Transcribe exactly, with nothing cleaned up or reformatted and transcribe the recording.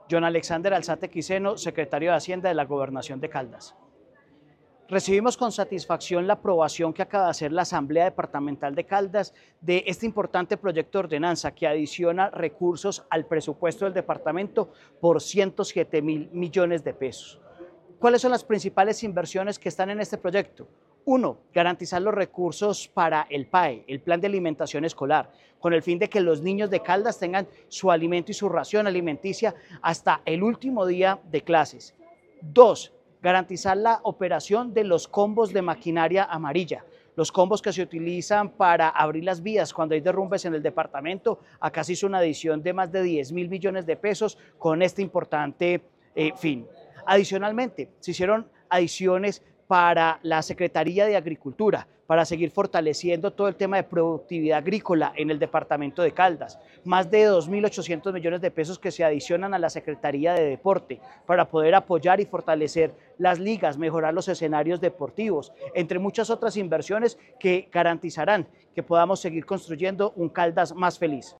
John Alexander Alzate Quiseno, secretario de Hacienda de la Gobernación de Caldas. Recibimos con satisfacción la aprobación que acaba de hacer la Asamblea Departamental de Caldas de este importante proyecto de ordenanza que adiciona recursos al presupuesto del departamento por ciento siete mil millones de pesos. ¿Cuáles son las principales inversiones que están en este proyecto? Uno, garantizar los recursos para el P A E, el Plan de Alimentación Escolar, con el fin de que los niños de Caldas tengan su alimento y su ración alimenticia hasta el último día de clases. Dos, garantizar la operación de los combos de maquinaria amarilla, los combos que se utilizan para abrir las vías cuando hay derrumbes en el departamento. Acá se hizo una adición de más de diez mil millones de pesos con este importante eh, fin. Adicionalmente, se hicieron adiciones para la Secretaría de Agricultura, para seguir fortaleciendo todo el tema de productividad agrícola en el departamento de Caldas. Más de dos mil ochocientos millones de pesos que se adicionan a la Secretaría de Deporte para poder apoyar y fortalecer las ligas, mejorar los escenarios deportivos, entre muchas otras inversiones que garantizarán que podamos seguir construyendo un Caldas más feliz.